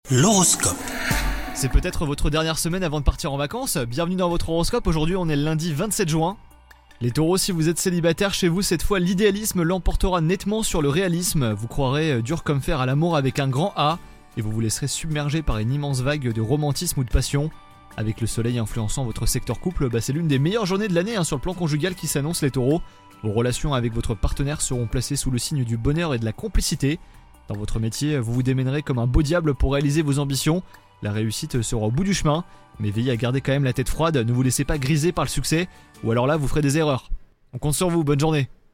L'horoscope. C'est peut-être votre dernière semaine avant de partir en vacances. Bienvenue dans votre horoscope. Aujourd'hui, on est le lundi 27 juin. Les taureaux, si vous êtes célibataire chez vous, cette fois, l'idéalisme l'emportera nettement sur le réalisme. Vous croirez dur comme fer à l'amour avec un grand A et vous vous laisserez submerger par une immense vague de romantisme ou de passion. Avec le soleil influençant votre secteur couple, c'est l'une des meilleures journées de l'année sur le plan conjugal qui s'annonce, les taureaux. Vos relations avec votre partenaire seront placées sous le signe du bonheur et de la complicité. Dans votre métier, vous vous démènerez comme un beau diable pour réaliser vos ambitions. La réussite sera au bout du chemin, mais veillez à garder quand même la tête froide, ne vous laissez pas griser par le succès, ou alors là vous ferez des erreurs. On compte sur vous, bonne journée.